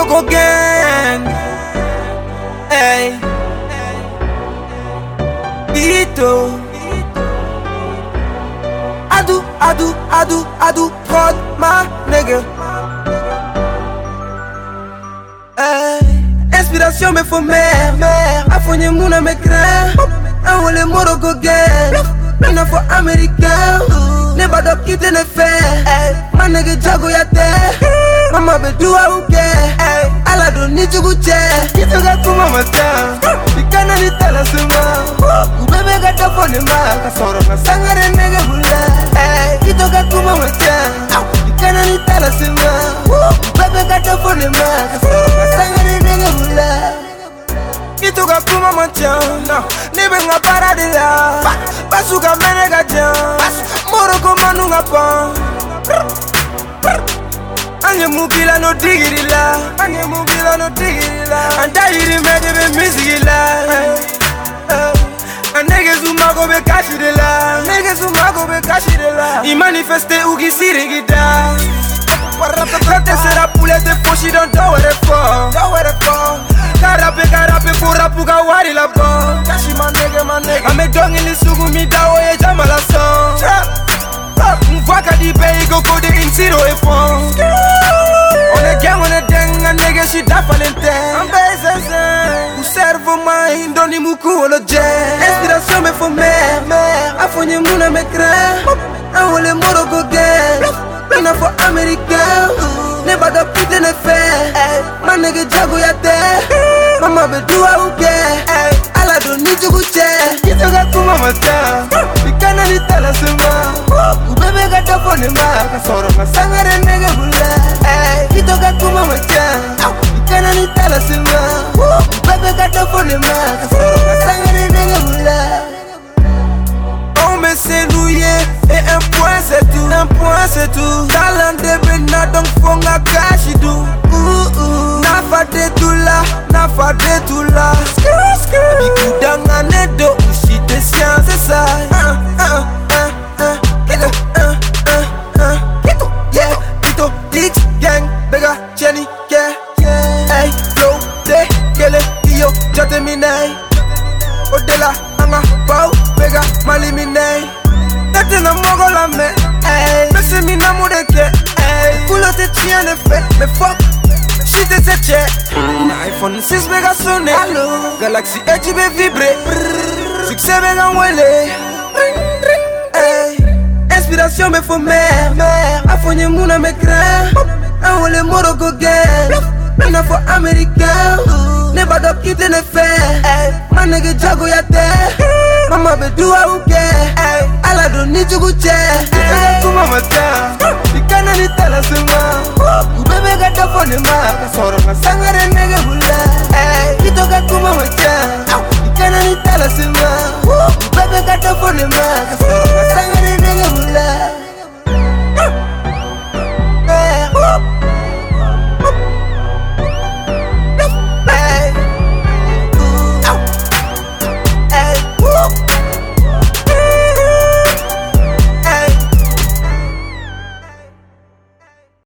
Morocco gang. Hey, Ito. Adu, prod my nigga. Hey, inspiration me faut mère. Afonye mouna me craint. Enwole Morocco gang. Mina for américain. Ne bado kite ne fait. My nigga jago ya te. Mama be do auke. Ala do ni chuguche. Kitoga kuma mata. Ikana ni tala sema. Ubebe gata fone ma. Kasoro na sangare nigga bula. Kitoga kuma mata. Ikana ni tala sema. Ubebe gata fone ma. Kasoro na sangare nigga bula. Kitoga kuma mata. Nibe nga paradila. Basuka mene gaja. Morocco manu nga pa. Anye mukila no digirila. Anda yiri mede be mizigila. Niggas who mago be kashidela. I manifeste ugi sirigida. Prate sera poulette foshi don't know where it for. Karape kura puga wari la bon. Kashi my nigga. Ame dongi li sugu mi dawo e jamala son. Mvaka di pay go de intiro e fon. On est gang, on est deng, un nigga she dafalente. I'm bezeze. Ou servo mai, doni muku olo jen. Inspiration me faut mère. Afonye mouna me craint. Enwole Morocco gang. Mina for américain. Ne bado kite ne fait. My nigga jago ya te. Mama be do auke. Ala do ni chuguche. Kitoga kuma mata. Ikana ni tala sema. Ubebe gata fone ma. Kasoro na sangare nigga bula. Kitoga kuma mata. Ikana ni tala sema. Ubebe gata fone ma. Kasoro na sangare nigga bula. On me s'ennuyer et un point c'est tout. Talent de bena donc fonga kashidou. Nafa de tula. Bikudanga nedo ushite science ça. Kito X gang bega Jenny ke. Hey flow de kele iyo jate minay. Odela anga pau bega malimine. Tete na mogo la me. Mese mina mudeke. Kulo te tien de fait me fuck. Shit te check. iPhone 6 bega sonne. Galaxy Edge be vibre. Succès bega wele. Inspiration me faut mère. Afonye mouna me craint. Enwole Morocco gang. Mina for américain. Ne bado kite ne fait. My nigga jago ya te. Mama be do auke. Ala do ni chuguche. Kuma mata. Ikana ni tala sema. Ubebe gata fone ma. Kasoro na sangare nigga bula. Kitoga kuma mata. Ikana ni tala sema. Ubebe gata fone ma.